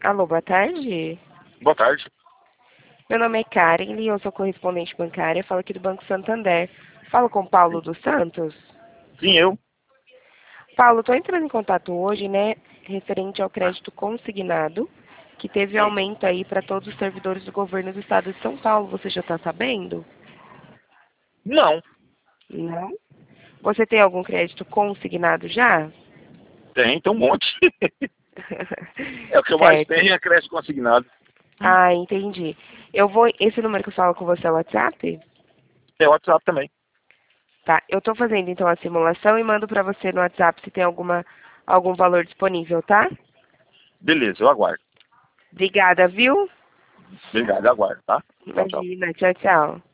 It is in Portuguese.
Alô, boa tarde. Boa tarde. Meu nome é Karen e eu sou correspondente bancária. Falo aqui do Banco Santander. Falo com Paulo dos Santos. Sim, eu. Paulo, estou entrando em contato hoje, né, referente ao crédito consignado, que teve Sim. aumento aí para todos os servidores do governo do estado de São Paulo. Você já está sabendo? Não. Não. Você tem algum crédito consignado já? Tem um monte. É o que eu mais Certo. tenho é crédito consignado. Ah, entendi. Esse número que eu falo com você é o WhatsApp? Tem WhatsApp também. Tá, eu estou fazendo então a simulação e mando para você no WhatsApp se tem algum valor disponível, tá? Beleza, eu aguardo. Obrigada, viu? Obrigado, eu aguardo, tá? Tchau, tchau. Imagina, tchau, tchau.